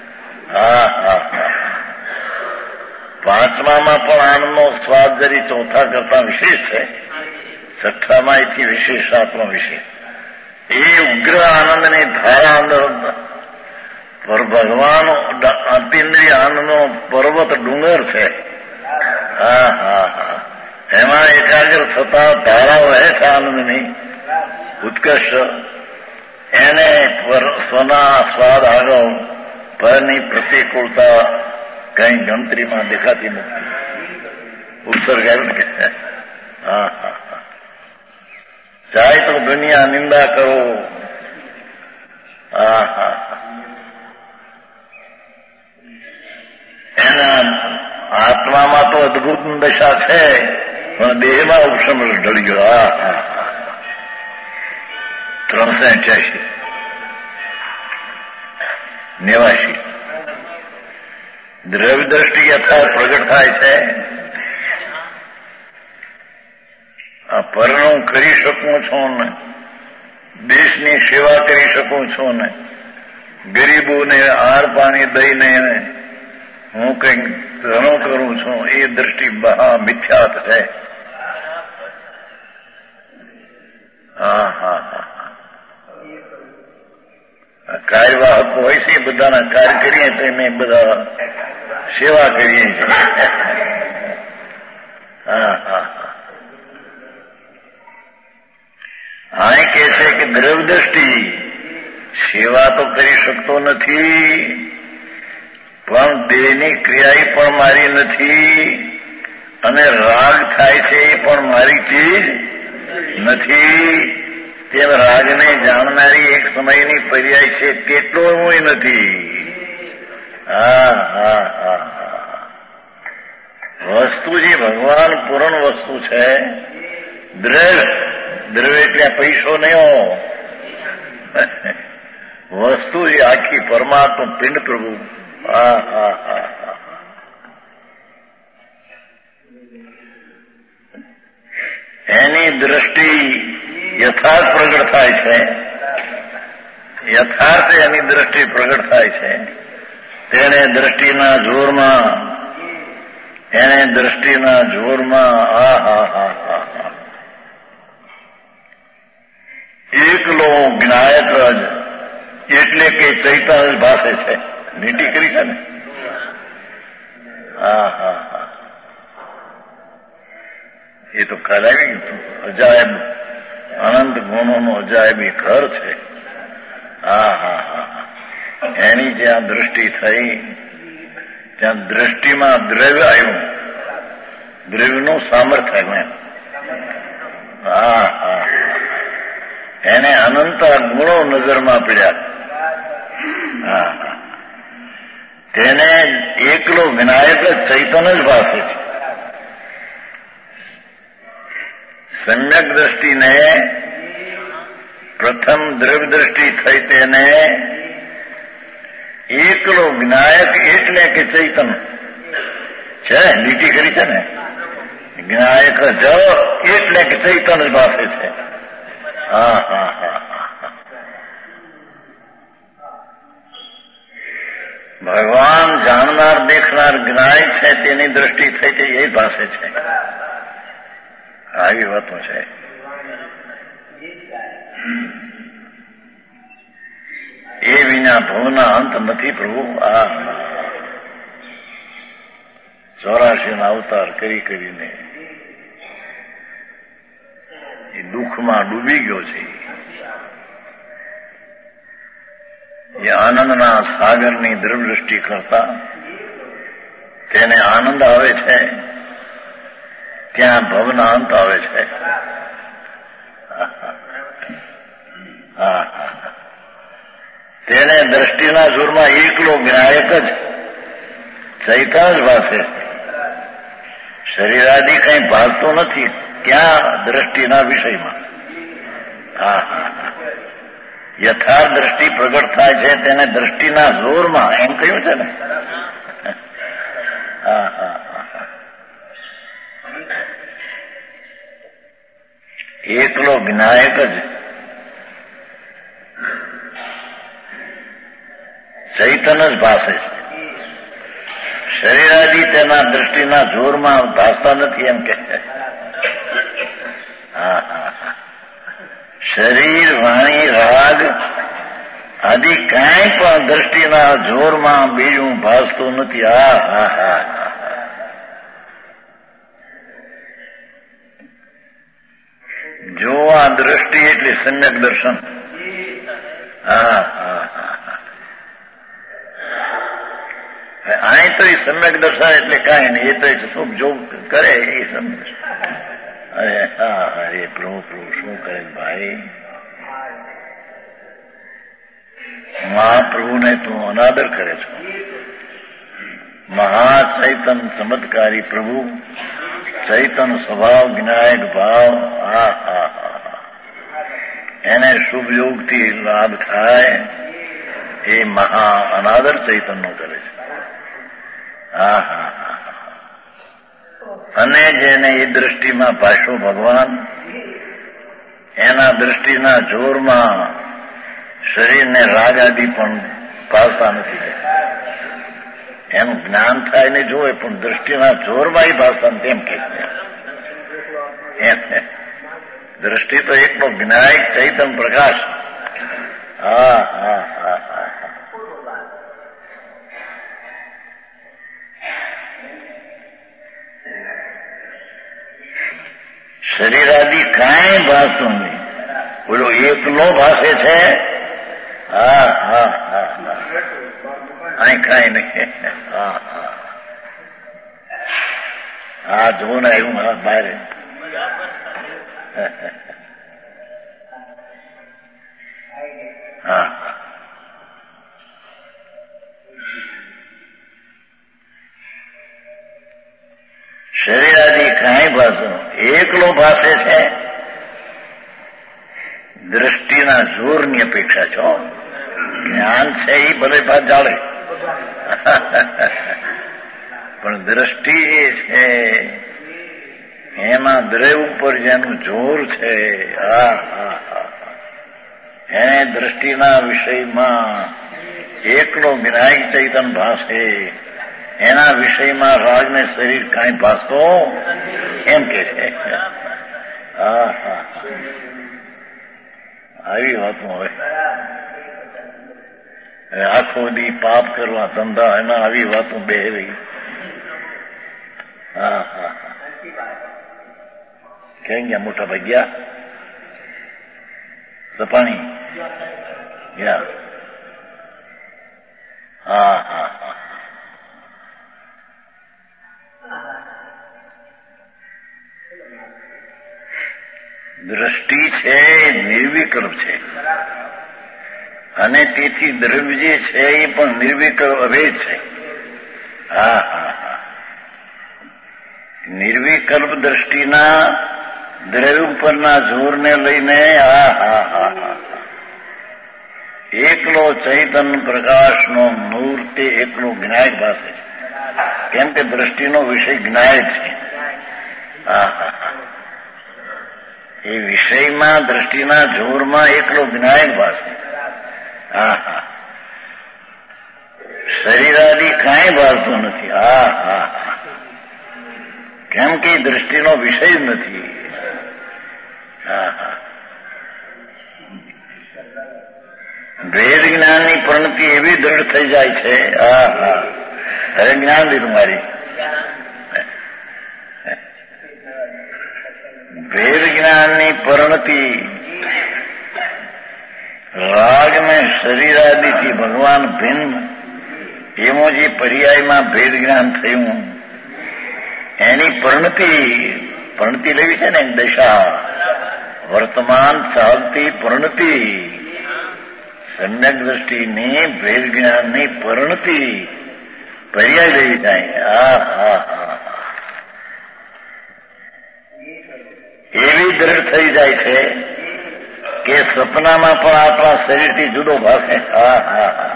પાંચમામાં પણ આનંદનો સ્વાદ જરી ચોથા કરતા વિશેષ છે, છઠ્ઠામાં એથી વિશેષ આત્મા વિશેષ. એ ઉગ્ર આનંદની ધારા અંદર પર ભગવાન અતિન્દ્રિય આનંદનો પર્વત ડુંગર છે. એમાં એકાગ્ર થતા ધારા વહે છે આનંદની ઉત્કર્ષ. એને સ્વના સ્વાદ આગળ પરની પ્રતિકૂળતા કઈ ગણતરીમાં દેખાતી નથી. ઉપસર્ગ આવ્યું કે ચાહે તો દુનિયા નિંદા કરો. એના આત્મામાં તો અદભુત દશા છે, પણ દેહમાં ઉપશમ ઢળી ગયો. 388 89 દ્રવ્ય દ્રષ્ટિ યથાર્થ પ્રગટ થાય છે. આ આ પરણું કરી શકું છું ને દેશની સેવા કરી શકું છું ને ગરીબોને આહાર પાણી દઈને હું કંઈક ઘણું કરું છું એ દ્રષ્ટિ મહા મિથ્યાત છે. હા હા હા કાર્યવાહક હોય છે બધાના કાર્ય કરીએ તો અમે બધા સેવા કરીએ છીએ. હા હા હા કે છે કે દ્રવ્ય દ્રષ્ટિ સેવા તો કરી શકતો નથી પણ દેહની ક્રિયા પણ મારી નથી અને રાગ થાય છે એ પણ મારી ચીજ નથી. તેમ રાગને જાણનારી એક સમયની પર્યાય છે તેટલો હું નથી. હા હા હા વસ્તુ જે ભગવાન પૂર્ણ વસ્તુ છે દ્રવ્ય એટલે પૈસો નહીં વસ્તુ એ આખી પરમાત્મા પિંડ પ્રભુ. હા હા હા હા એની દ્રષ્ટિ યથાર્થ પ્રગટ થાય છે. યથાર્થ એની દ્રષ્ટિ પ્રગટ થાય છે. તેને દ્રષ્ટિના જોરમાં એને દ્રષ્ટિના જોરમાં હા હા હા હા હા એકલો જ્ઞાયક જ એટલે કે ચૈતન્ય ભાષે છે. નીતિ કરી છે ને. હા હા હા એ તો કરાવી ગયું અજાયબ અનંત ગુણોનું અજાયબી ઘર છે. હા હા હા એની જ્યાં દ્રષ્ટિ થઈ ત્યાં દ્રષ્ટિમાં દ્રવ્ય આવ્યું દ્રવ્યનું સામર્થ્ય આવ્યું. હા હા એને અનંત ગુણો નજરમાં પડ્યા. હા હા તેને એકલો વિનાયક ચૈતન્ય જ ભાષે છે. સમ્યક દ્રષ્ટિને પ્રથમ દ્રવ્ય દ્રષ્ટિ થઈ તેને એકલો વિનાયક એટલે કે ચૈતન્ય છે. લીટી કરી છે ને વિનાયક જ એટલે કે ચૈતન્ય ભાષે છે. હા હા હા ભગવાન જાણનાર દેખનાર જ્ઞાય છે તેની દ્રષ્ટિ થઈ છે એ ભાષે છે. આવી વાતો છે. એ વિના ભવના અંત નથી પ્રભુ. આ 84 ના અવતાર કરી કરીને એ દુઃખમાં ડૂબી ગયો છે. એ આનંદના સાગરની દ્રવ્યદૃષ્ટિ કરતા તેને આનંદ આવે છે ત્યાં ભવના અંત આવે છે. તેને દ્રષ્ટિના જોરમાં એકલો વિનાયક જ ચૈતન્ય જ ભાષે. શરીરાદિ કંઈ ભાગતો નથી ત્યાં દ્રષ્ટિના વિષયમાં. હા હા યથાર્થ દ્રષ્ટિ પ્રગટ થાય છે તેને દ્રષ્ટિના જોરમાં એમ કહ્યું છે ને. હા હા એકલો વિનાયક જ ચૈતન્ય જ ભાષે છે. શરીરાદિ તેના દ્રષ્ટિના જોરમાં ભાસતા નથી એમ કે છે. હા હા શરીર વાણી રાગ આદિ કાંઈ પણ દ્રષ્ટિના જોરમાં બીજું ભાસતું નથી. હા હા હા જો આ દ્રષ્ટિ એટલે સમ્યક દર્શન. હા હા હા અહીં તો એ સમ્યક દર્શન એટલે કાંઈ નહીં. એ તો શું જો કરે એ સમજ. અરે હા અરે પ્રભુ પ્રભુ શું કરે ભાઈ. મહાપ્રભુને તું અનાદર કરે છો. મહાચૈતન ચમત્કારી પ્રભુ ચૈતન સ્વભાવ વિનાયક ભાવ. હા હા હા એને શુભ યોગથી લાભ થાય એ મહા અનાદર ચૈતનનો કરે છે. હા હા અને જેને એ દ્રષ્ટિમાં ભાષ્યો ભગવાન એના દ્રષ્ટિના જોરમાં શરીરને રાગ આદિ પણ ભાષતા નથી. એનું જ્ઞાન થાય ને જોવે પણ દ્રષ્ટિના જોરમાં એ ભાષતા તેમ કે દ્રષ્ટિ તો એકનો જ્ઞાયક ચૈતન પ્રકાશ. હા હા હા હા. શરીર આદિ કાંઈ ભાષતું નહીં. બોલો એકલો ભાષે છે. હા હા હા હા. અહીં કાંઈ નહીં. હા હા હા. જુઓ ને એવું મારા બહાર. હા શરીર આદિ કાંઈ ભાષો એકલો ભાષે છે. દ્રષ્ટિના જોરની અપેક્ષા છો. જ્ઞાન છે એ ભલે ભાત જાળે પણ દ્રષ્ટિ એ છે એમાં દ્રવ્ય ઉપર જેનું જોર છે. હા હા હા. એને દ્રષ્ટિના વિષયમાં એકલો જ્ઞાયક ચૈતન ભાષે. એના વિષયમાં રાગને શરીર કાંઈ ભાસતો એમ કે છે. હા હા આવી વાતો. હવે આખો દી પાપ કરવા ધંધા એમાં આવી વાતો બે રહી. હા હા હા. ક્યાં ગયા મોટા ભાઈ? ગયા સપાણી ગયા. હા હા હા. દ્રષ્ટિ છે નિર્વિકલ્પ છે અને તેથી દ્રવ્ય જે છે એ પણ નિર્વિકલ્પ અભેદ છે. હા હા હા. નિર્વિકલ્પ દ્રષ્ટિના દ્રવ્ય ઉપરના જોરને લઈને હા હા હા હા એકલો ચૈતન પ્રકાશનો નૂર તે એકલો જ્ઞાયક ભાષે છે. કેમ કે દ્રષ્ટિનો વિષય જ્ઞાયક છે. હા હા હા. એ વિષયમાં દ્રષ્ટિના જોરમાં એકલો જ્ઞાયક ભાષે. હા હા. શરીર આદિ કાંઈ ભાળતું નથી. હા હા હા. કેમ કે દ્રષ્ટિનો વિષય જ નથી. હા હા. વેદ જ્ઞાનની પરિણતિ એવી દ્રઢ થઈ જાય છે. હા હા. હવે જ્ઞાન લીધું મારી. વેદ જ્ઞાનની પરિણતિ રાગ ને શરીર આદિથી ભગવાન ભિન્ન એમો જે પર્યાયમાં ભેદ જ્ઞાન થયું એની પરિણતિ લેવી છે ને દશા વર્તમાન ચાલતી પરિણતિ સમ્યક દ્રષ્ટિની ભેદ જ્ઞાનની પરિણતિ પર્યાય લેવી થાય. હા હા હા. એવી દ્રઢ થઈ જાય છે કે સપનામાં પણ આપણા શરીરથી જુદો ભાષે. હા હા હા.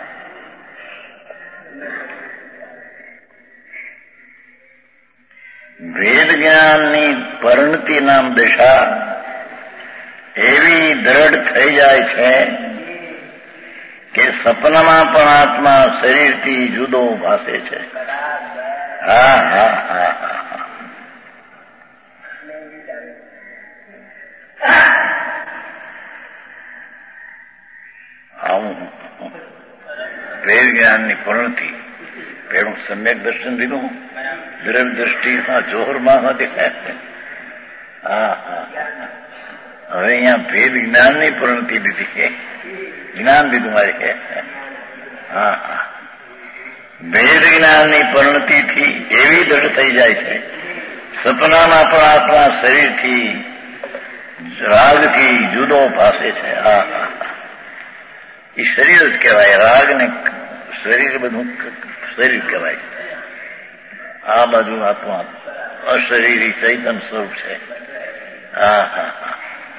વેદ જ્ઞાનની પરિણતિ નામ દશા એવી દ્રઢ થઈ જાય છે કે સપનામાં પણ આત્મા શરીરથી જુદો ભાષે છે. હા હા હા હા. વેદ જ્ઞાનની પરિણતિ પેલું સમ્યક દર્શન લીધું દ્રવ્ય દ્રષ્ટિમાં જોરમાં દેખાય. હા હા. હવે અહીંયા ભેદ જ્ઞાનની પરિણતિ લીધી. જ્ઞાન લીધું મારે. હા હા. ભેદ જ્ઞાનની પરિણતિથી એવી દ્રઢ થઈ જાય છે સપનામાં પણ આપણા શરીરથી રાગથી જુદો ભાષે છે. હા હા. એ શરીર જ કહેવાય. રાગ ને શરીર બધું શરીર કહેવાય. આ બાજુ આત્મા અશરીરી ચૈતન સ્વરૂપ છે. હા હા હા.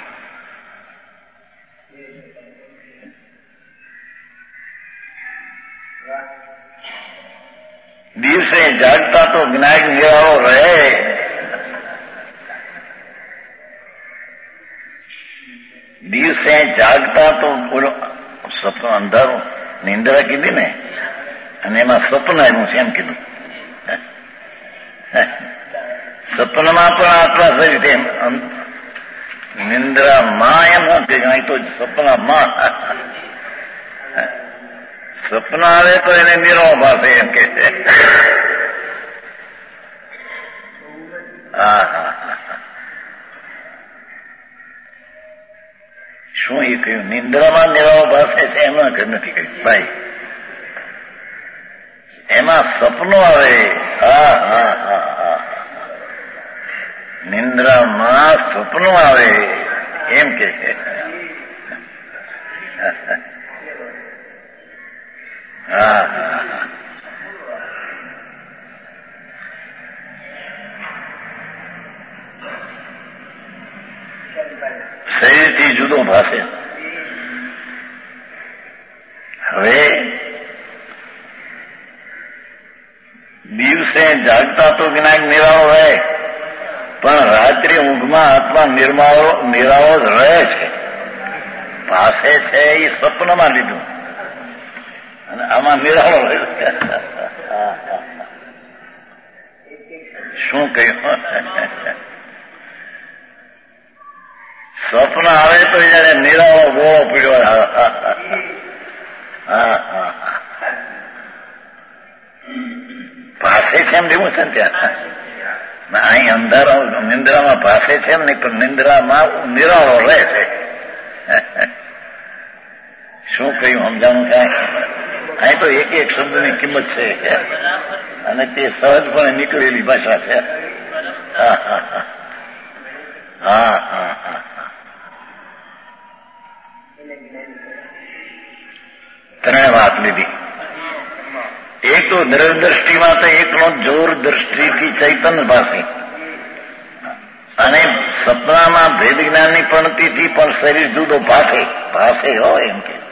દિવસે જાગતા તો જ્ઞાન નિરાળો રહે દિવસે જાગતા તો પૂરો સપનું અંધારું નિંદ્રા કીધી ને, અને એમાં સપન આવ્યું છે એમ કીધું. સપનમાં પણ આટલા શરીર એમ નિંદ્રામાં એમ નથી અહીં તો સપનામાં. સપના આવે તો એને નિરાવ પાસે એમ કે છે. શું એ કહ્યું? નિંદ્રામાં નિરાવ પાસે છે એમાં નથી કહ્યું ભાઈ, એમાં સપનો આવે. નિંદ્રામાં સપનું આવે એમ કે છે. શરીરથી જુદો ભાષે. હવે દિવસે જાગતા તો જ્ઞાન નિરાળો રહે, પણ રાત્રે ઊંઘમાં આત્મા નિરાળો જ રહે છે. પાસે છે એ સ્વપ્નમાં લીધું અને આમાં નિરાળો રહે. શું કહ્યું? સ્વપ્ન આવે તો જયારે નિરાળો ગોળો પીડ્યો. પાસે છે એમ લેવું છે ને ત્યાં. અહીં અંધારો નિંદ્રામાં પાસે છે એમ નહીં, પણ નિંદ્રામાં નિરાળો રહે છે. શું કહ્યું સમજાણું છે? અહીં તો એક એક શબ્દની કિંમત છે અને તે સહજપણે નીકળેલી ભાષા છે. ત્રણે વાત લીધી. એક તો દ્રષ્ટિમાં તો એકનો જોર દ્રષ્ટિથી ચૈતન્ય પાસે, અને સપનામાં ભેદ જ્ઞાનની પણતીથી પણ શરીર જુદો પાસે હોય એમ કે.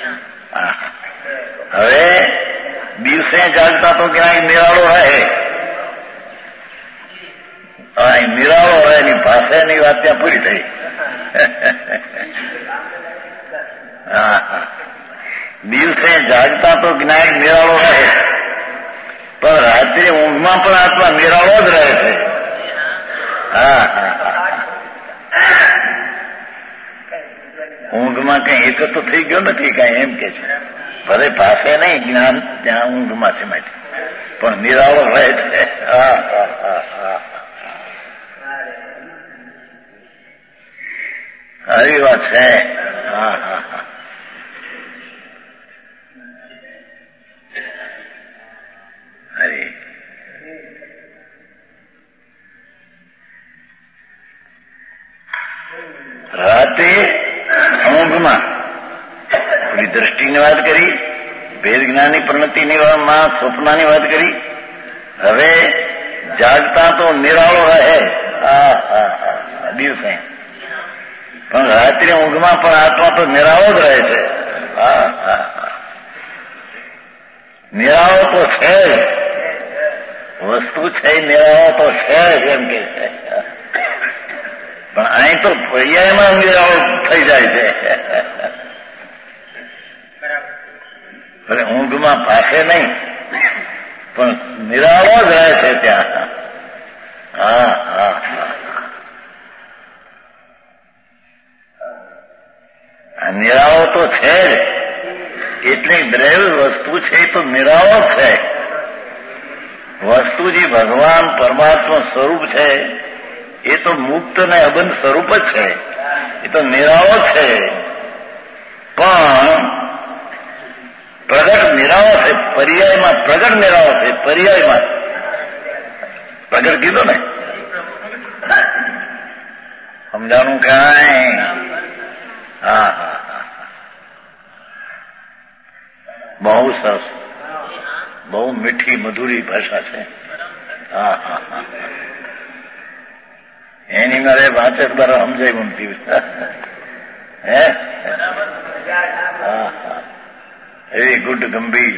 હવે દિવસે જાગતા તો ક્યાંય નિરાળો રહે, નિરાળો રહે એની પાસેની વાત ત્યાં પૂરી થઈ. દિવસે જાગતા તો જ્ઞાન નિરાળો રહે, પણ રાત્રે ઊંઘમાં પણ આત્મા નિરાળો જ રહે છે. ઊંઘમાં કઈ એક તો થઈ ગયો નથી કઈ એમ કે છે. ભલે પાસે નહીં જ્ઞાન ત્યાં ઊંઘમાં છે માટે, પણ નિરાળો રહે છે. આવી વાત છે. રાતે ઊંઘમાં પેલી દ્રષ્ટિની વાત કરી, ભેદ જ્ઞાનની પ્રણતિની માં સ્વપ્નાની વાત કરી. હવે જાગતા તો નિરાળો રહે દિવસે, પણ રાત્રે ઊંઘમાં પણ આત્મા તો નિરાળો જ રહે છે. નિરાળો તો છે, વસ્તુ છે નિરાળો તો છે એમ કે છે. પણ અહીં તો પર્યાયમાં નિરાળો થઈ જાય છે. એટલે ઊંઘમાં પાસે નહીં, પણ નિરાળો જ રહે છે ત્યાં. નિરાળો તો છે જ, એટલે દ્રવ્ય વસ્તુ છે તો નિરાળો છે. વસ્તુ જે ભગવાન પરમાત્મા સ્વરૂપ છે એ તો મુક્ત ને અબંધ સ્વરૂપ જ છે, એ તો નિરાળો છે. પણ પ્રગટ નિરાળો છે, પર્યાયમાં પ્રગટ નિરાળો છે. પર્યાયમાં પ્રગટ કીધો ને, સમજાણું કાંઈ? બહુ સરસ, બહુ મીઠી મધુરી ભાષા છે. એની મારે વાચક દ્વારા સમજાયું નથી. એવી ગુડ ગંભીર.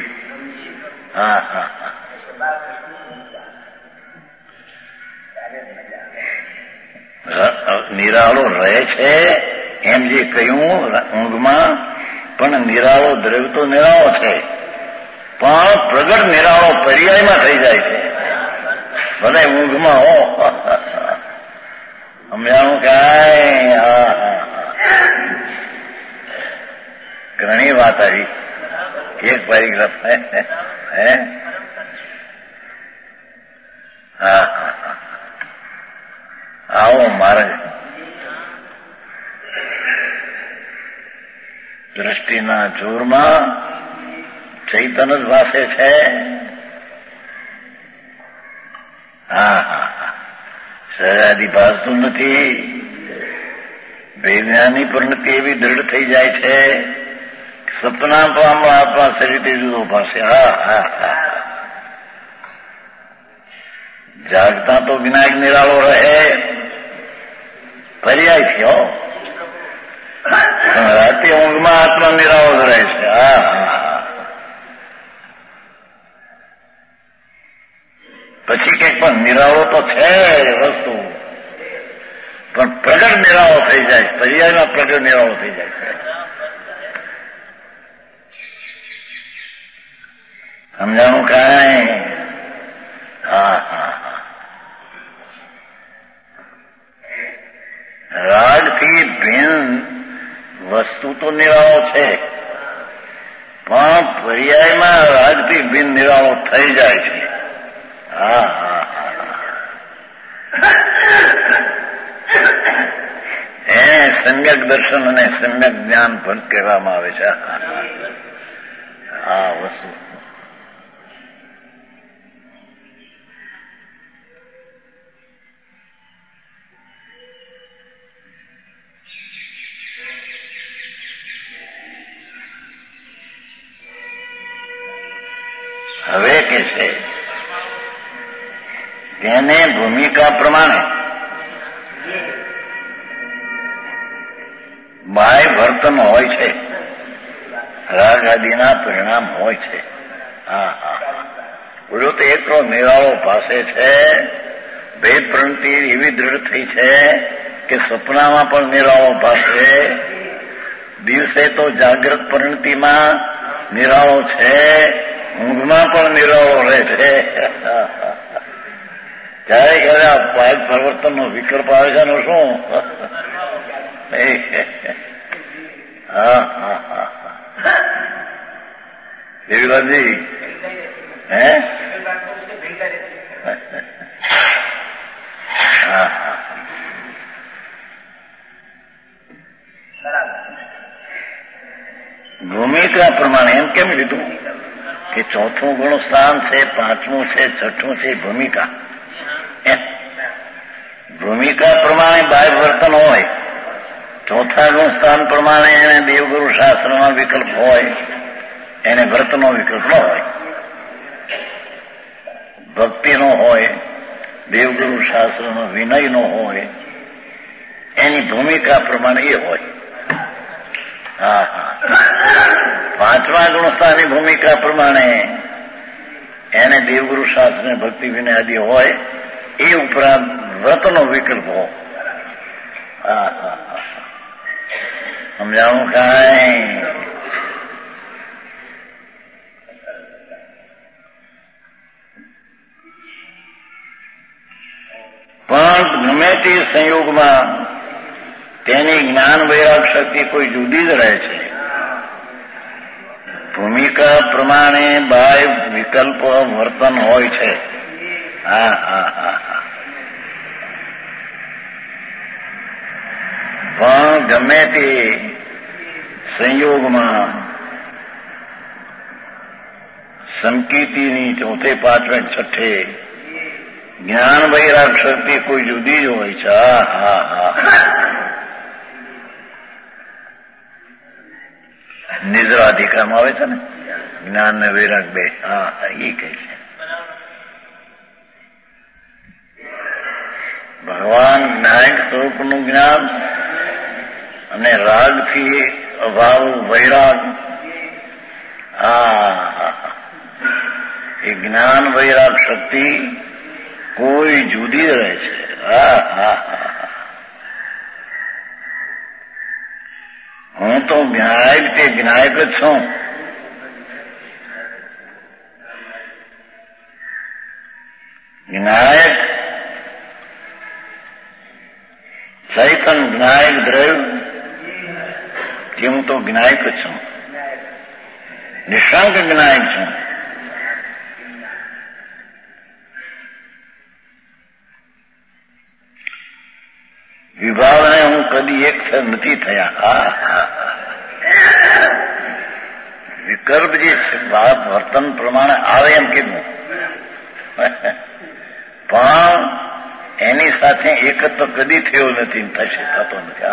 નિરાળો રહે છે એમ જે કહ્યું ઊંઘમાં પણ નિરાળો દ્રવ્ય તો નિરાળો છે, પણ પ્રગટ નિરાળો પર્યાયમાં થઈ જાય છે. ભલે ઊંઘમાં હો સમજાણું કાંઈ. ઘણી વાત આવી એક પેરેગ્રાફ. હે હા આવો મહારાજ. દ્રષ્ટિના જોરમાં ચૈતન જ વાસે છે. હા સહજાદી ભાસતું નથી. વૈજ્ઞાની પ્રણતિ એવી દ્રઢ થઈ જાય છે સપના પામવા આપણા શરીરથી જુદો ભાષે. જાગતા તો વિનાયક નિરાળો રહે પર્યાયથી હો, રાતે ઊંઘમાં આત્મા નિરાળો રહે છે. પછી કંઈક પણ નિરાળો તો છે વસ્તુ, પણ પ્રગટ નિરાળો થઈ જાય, પર્યાયમાં પ્રગટ નિરાળો થઈ જાય છે. સમજાણું કાંઈ. રાગથી ભિન્ન વસ્તુ તો નિરાળો છે, પણ પર્યાયમાં રાગથી ભિન્ન નિરાળો થઈ જાય છે. એને સમ્યક દર્શન અને સમ્યક જ્ઞાન પણ કહેવામાં આવે છે. આ વસ્તુ હવે કે છે તેને ભૂમિકા પ્રમાણે બાહ્ય વર્તન હોય છે, રાગ આદિના પરિણામ હોય છે. બોલો તો એકલો નિરાળો પાસે છે. ભેદ પ્રણતિ એવી દ્રઢ થઈ છે કે સપનામાં પણ નિરાળો પાસે, દિવસે તો જાગ્રત પરિણતિમાં નિરાળો છે, ઊંઘમાં પણ નિરાળો રહે છે. ક્યારે ક્યારે આ બાહ્ય પરિવર્તનનો વિકલ્પ આવે છે ને શું? દેવીલાલજી હે ભૂમિકા પ્રમાણે એમ કેમ લીધું કે ચોથું ગુણ સ્થાન છે, પાંચમું છે, છઠ્ઠું છે ભૂમિકા. ભૂમિકા પ્રમાણે બાહ્ય વર્તન હોય, ચોથા ગુણ સ્થાન પ્રમાણે એને દેવગુરુ શાસ્ત્રનો વિકલ્પ હોય, એને વ્રતનો વિકલ્પ ન હોય, ભક્તિનો હોય, દેવગુરુ શાસ્ત્રનો વિનયનો હોય, એની ભૂમિકા પ્રમાણે એ હોય. પાંચમા ગુણસ્થાનની ભૂમિકા પ્રમાણે એને દેવગુરુ શાસ્ત્ર ભક્તિ વિનય આદિ હોય, એ ઉપરાંત વ્રતનો વિકલ્પ હોય. સમજાવું કાંઈ. પણ ગમે તે સંયોગમાં તેની જ્ઞાન વૈરાગ શક્તિ કોઈ જુદી જ રહે છે. ભૂમિકા પ્રમાણે બાહ્ય વિકલ્પ વર્તન હોય છે. પણ ગમે તે સંયોગમાં સંકિતિની ચોથે પાંચમે છઠ્ઠે જ્ઞાન વૈરાગ શક્તિ કોઈ જુદી જ હોય છે. નિદ્રાધિકારમાં આવે છે ને જ્ઞાન ને વૈરાગ બે. એ કહે છે ભગવાન જ્ઞાયક સ્વરૂપનું જ્ઞાન અને રાગથી અભાવ વૈરાગ, એ જ્ઞાન વૈરાગ શક્તિ કોઈ જુદી રહે છે. હું તો જ્ઞાયક તે જ્ઞાયક જ છું. જ્ઞાયક ચૈતન જ્ઞાયક દ્રવ્ય કે હું તો જ્ઞાયક જ છું, નિશંક જ્ઞાયક છું. વિભાવને હું કદી એક નથી થયા. વિકલ્પ જે છે વાત વર્તન પ્રમાણે આવે એમ કીધું, પણ એની સાથે એકત્વ કદી થયો નથી, થશે, થતો નથી.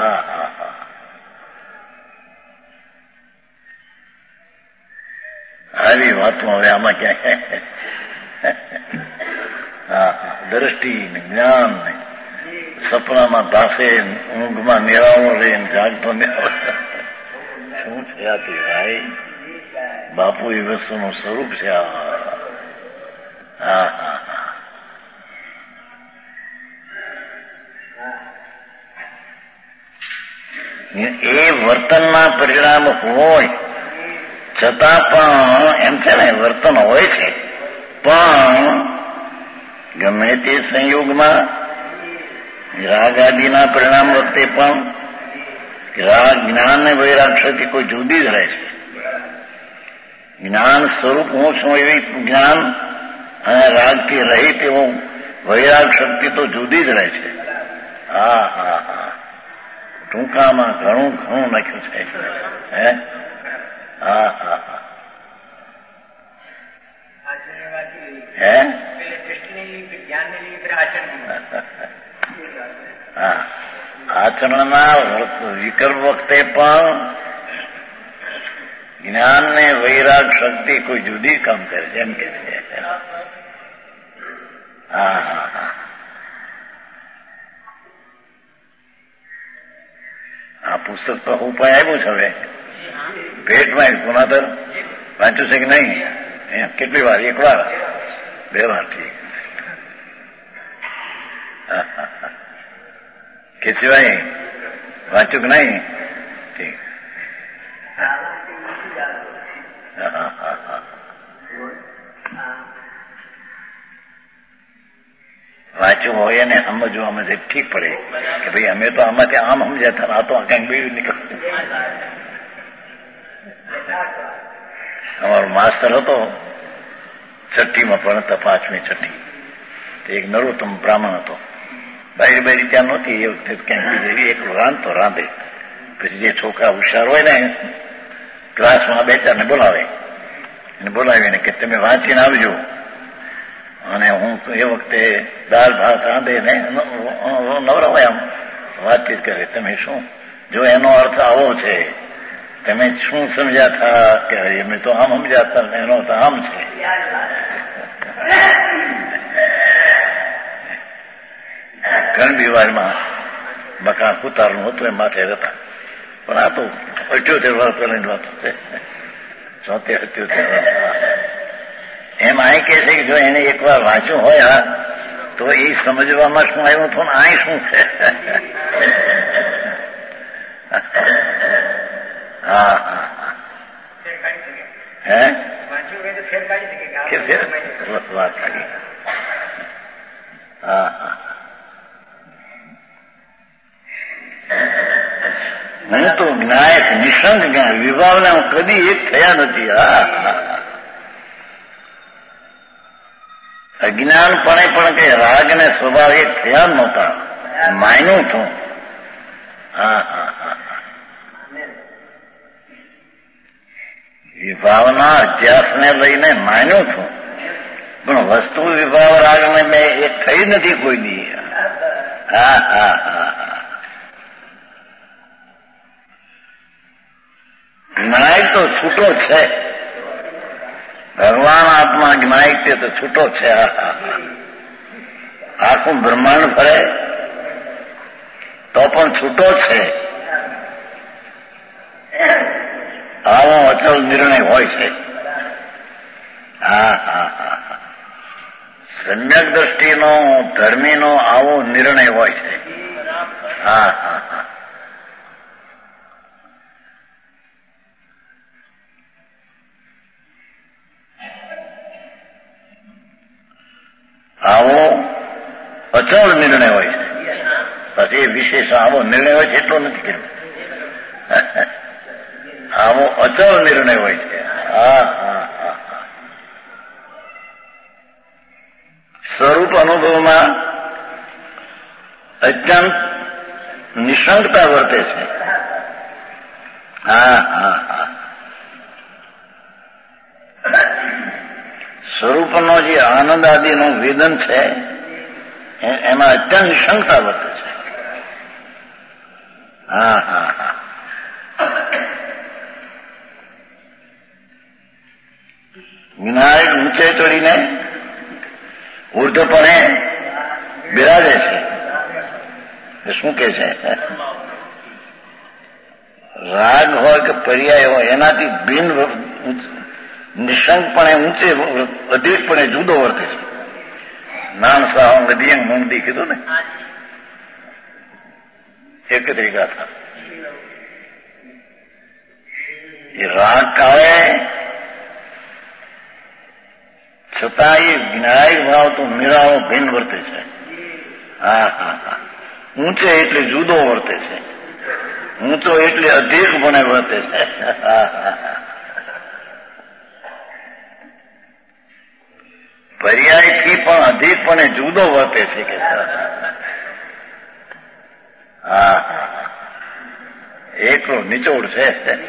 આવી વાતો હવે આમાં ક્યાંય દ્રષ્ટિ ને જ્ઞાન ને સપનામાં ભાષે, ઊંઘમાં નિરાવો રહે, જાગતો નિરાવો. શું છે આ તે ભાઈ? બાપુ એ વસ્તુનું સ્વરૂપ છે. એ વર્તનના પરિણામ હોય છતાં પણ એમ છે ને, વર્તન હોય છે, પણ ગમે તે સંયોગમાં રાગ આદિના પરિણામ વખતે પણ રાગ જ્ઞાન ને વૈરાગ શક્તિ કોઈ જુદી જ રહે છે. જ્ઞાન સ્વરૂપ હું છું એવી જ્ઞાન અને રાગથી રહિત એવું વૈરાગ શક્તિ તો જુદી જ રહે છે. ટૂંકામાં ઘણું ઘણું લખ્યું છે. હે આચરણના વિકલ્પ વખતે પણ જ્ઞાન ને વૈરાગ શક્તિ કોઈ જુદી કામ કરે છે એમ કે છે. આ પુસ્તક તો ઉપાય આવ્યું છે હવે ભેટમાં. ગુનાધર વાંચ્યું છે કે નહીં? કેટલી વાર? એક વાર, બે વાર? ઠીક. કે સિવાય વાંચ્યું કે નહીં? ઠીક. વાંચ્યું હોય ને સમજવામાં ઠીક પડે કે ભાઈ અમે તો આમાંથી આમ સમજ્યા હતા, આ તો કંઈક બીજું નીકળ્યું. અમારો માસ્તર હતો, છઠ્ઠીમાં ભણતા, 5મી છઠ્ઠી. એક નરોત્તમ બ્રાહ્મણ હતો. બારી ત્યાં નહોતી એ વખતે, ક્યાંક બીજે એકલો રાંધતો રાંધે. પછી જે છોકરા હોશિયાર હોય ને ક્લાસમાં 2-4 ને બોલાવે, એને બોલાવીને કે તમે વાંચીને આવજો. અને હું એ વખતે દાળ ભાત રાંધે ને નવરા હોય આમ વાતચીત કરે, તમે શું જો એનો અર્થ આવો છે, તમે શું સમજ્યા હતા? કે અમે તો આમ સમજ્યા હતા, એનો તો આમ છે. ઘણી બીમારીમાં મકાન ઉતારનું હતું, એ માથે હતા. પણ આ તો 78 વર્ષ પહેલાની વાત છે, 77-78 એમ આ કહે છે કે જો એને એકવાર વાંચ્યું હોય તો એ સમજવામાં શું આવ્યું હતું ને આ શું છે. વાત કરી. હું તો જ્ઞાયક નિશંક જ્ઞાન વિભાવના હું કદી એક થયા નથી. અજ્ઞાનપણે પણ કે રાગ ને સ્વભાવ એક થયા જ નહોતા, માન્યું છું. વિભાવના અધ્યાસને લઈને માન્યું છું, પણ વસ્તુ વિભાવ રાગ ને મેં એક થઈ નથી કોઈ દી. જ્ઞાયક તો છૂટો છે, ભગવાન આત્મા જ્ઞાયક તે તો છૂટો છે. આખું બ્રહ્માંડ ફરે તો પણ છૂટો છે. આવો અચલ નિર્ણય હોય છે. સમ્યક દ્રષ્ટિનો, ધર્મીનો આવો નિર્ણય હોય છે. આવો અચળ નિર્ણય હોય છે. પછી એ વિશેષ આવો નિર્ણય હોય છે એટલો નથી કેમ, આવો અચળ નિર્ણય હોય છે. હા હા હા હા. સ્વરૂપ અનુભવમાં અત્યંત નિશંકતા વર્તે છે. હા હા હા. સ્વરૂપનો જે આનંદ આદિનું વેદન છે એમાં અત્યંત નિશંકતા વર્તે છે. હા હા હા. વિનાયક ઊંચે ચડીને ઉર્ધ્વપણે બિરાજે છે. એ શું કે છે? રાગ હોય કે પર્યાય હોય એનાથી ભિન્ન નિશંકપણે ઊંચે અધિકપણે જુદો વર્તે છે. નામ સાહંગ દિયંગ મુંડી કીધું ને, એક તરીકા હતા. એ રાગ કાળે છતાં એ વિનાયક ભાવ તો નિરાળો ભિન્ન વર્તે છે. હા હા હા. ઊંચે એટલે જુદો વર્તે છે, ઊંચો એટલે અધિકપણે વર્તે છે. હા હા હા. પર્યાયથી પણ અધિકપણે જુદો વર્તે છે કે હા હા. એકલો નિચોડ છે.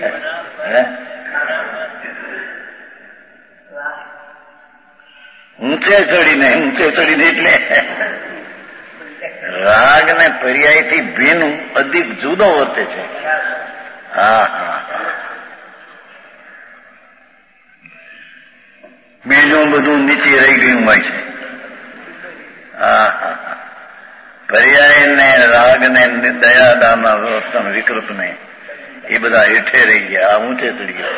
ઊંચે ચડીને એટલે રાગ ને પર્યાયથી ભિન્ન અધિક જુદો વર્તે છે. હા હા. બીજું બધું નીચે રહી ગયું હોય છે. હા હા. પર્યાય ને રાગ ને દયાદાના વર્તન વિકૃત ને એ બધા હેઠે રહી ગયા, આ ઊંચે ચડી ગયા.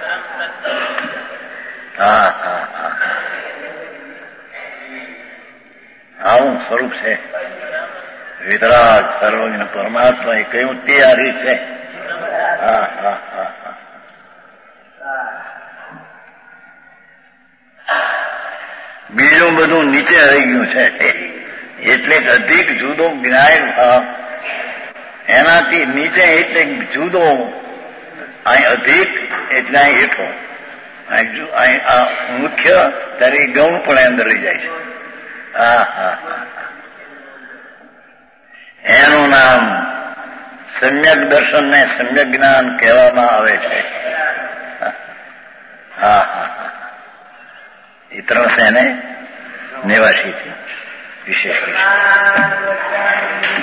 હા હા હા. આવું સ્વરૂપ છે. વિતરાગ સર્વજ્ઞ પરમાત્મા એ કયું તે આ રીત છે. હા હા હા હા. બીજું બધું નીચે રહી ગયું છે એટલે અધિક જુદો વિનાયક ભાવ એનાથી નીચે એટલે જુદો, અહીં અધિક એટલે અહીં હેઠો, અહીં મુખ્ય ત્યારે ગૌણ પણ અંદર લઈ જાય છે. હા હા. એનું નામ સમ્યક દર્શન ને સમ્યક જ્ઞાન કહેવામાં આવે છે. હા હા. એ ત્રણ છે ને નિવાસી છે વિશેષ.